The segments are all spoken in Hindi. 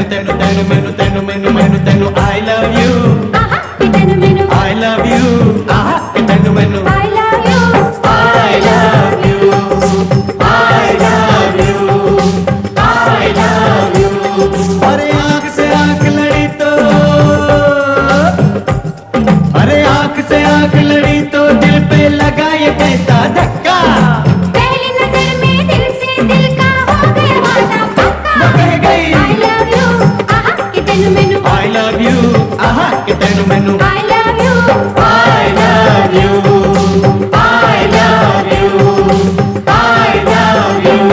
तेनु तेनु मेनु तेनु मेनु मेनु तेनु I love you तेनु मेनु I love you तेनु मेनु I love you I love you I love you I love you। अरे आँख से आँख लड़ी तो अरे आँख से आँख लड़ी तो दिल पे लगा ये कैसा धक्का। पहली नजर में दिल से दिल का हो गया वादा पक्का। कह गई I love you कि तेनु मेनु I love you कि तेनु मेनु I love you I love you I love you I love you।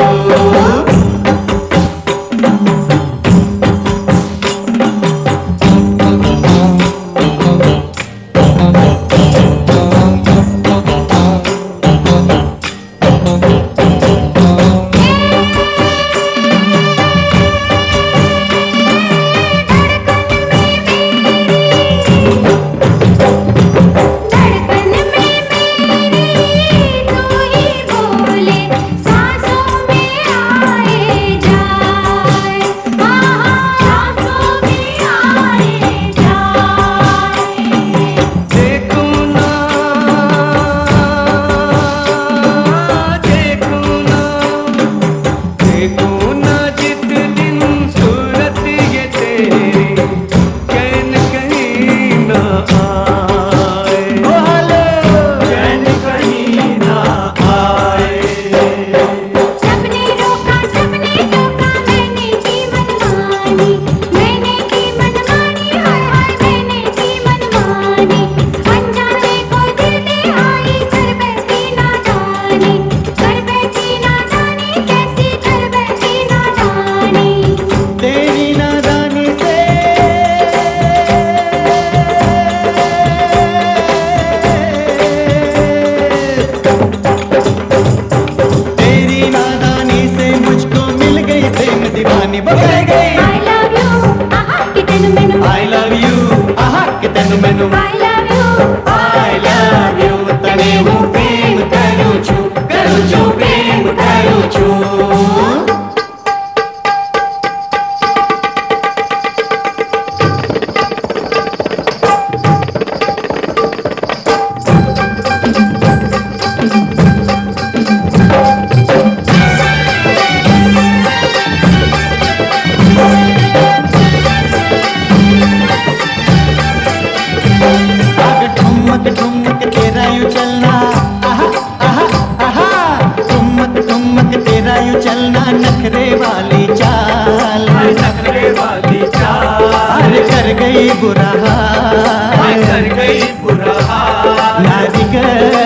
I love you कि तेनु मेनु I love you कि तेनु मेनु I love you I love you तने वो प्रेम करूँ छू प्रेम करूँ छू। ठुमक तेरा यूं चलना ठुमक तेरा यूं चलना नखरे वाली चाल अरे कर गई बुरा हाल नारी ग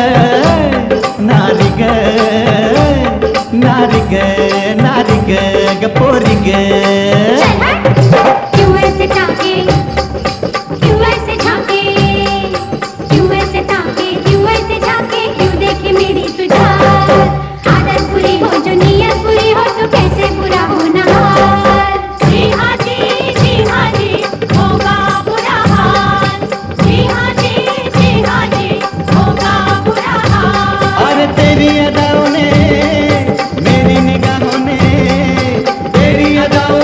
नारी ग नारी ग नारी ग गपोरी ग। क्यों ऐसे ताके क्यों ऐसे झांके क्यों ऐसे ताके क्यों ऐसे झांके क्यों देखे मेरी तुझा आदत बुरी हो जो नियत बुरी हो तो कैसे बुरा होना हाल। जी हाँ जी होगा बुरा हाल। जी हाँ जी होगा बुरा हाल। अरे तेरी अदाओं ने मेरी निगाहों ने तेरी अदाओं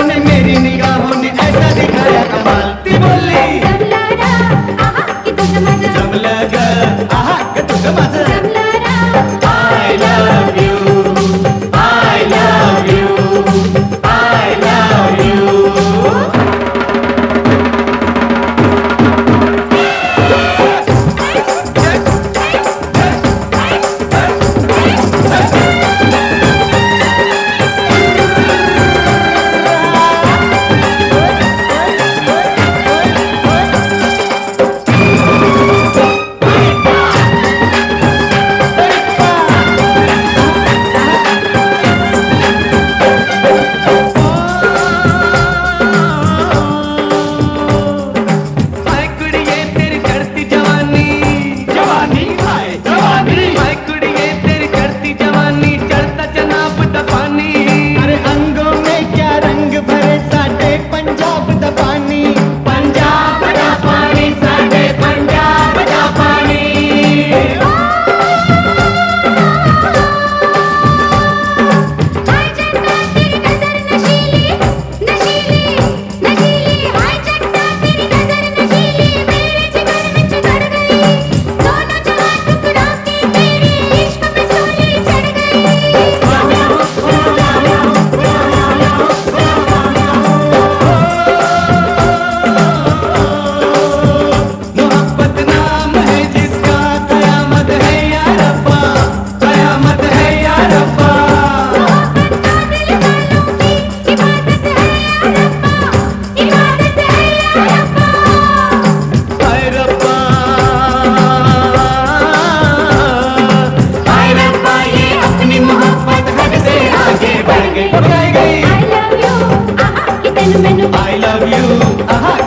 तेनु मेनु I love you.